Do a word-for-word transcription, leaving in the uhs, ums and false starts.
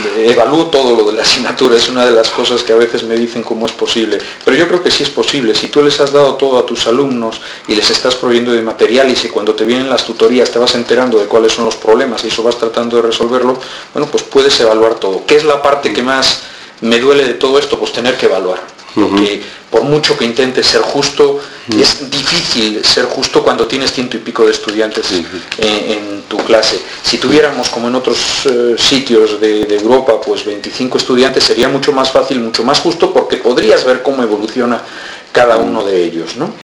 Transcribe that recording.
evalúo todo lo de la asignatura, es una de las cosas que a veces me dicen cómo es posible, pero yo creo que sí es posible. Si tú les has dado todo a tus alumnos y les estás proveyendo de material, y si cuando te vienen las tutorías te vas enterando de cuáles son los problemas y eso vas tratando de resolverlo, bueno, pues puedes evaluar todo. ¿Qué es la parte que más me duele de todo esto? Pues tener que evaluar. Porque por mucho que intentes ser justo, uh-huh. es difícil ser justo cuando tienes ciento y pico de estudiantes uh-huh. en, en tu clase. Si tuviéramos, como en otros eh, sitios de, de Europa, pues veinticinco estudiantes, sería mucho más fácil, mucho más justo, porque podrías ver cómo evoluciona cada uno de ellos, ¿no?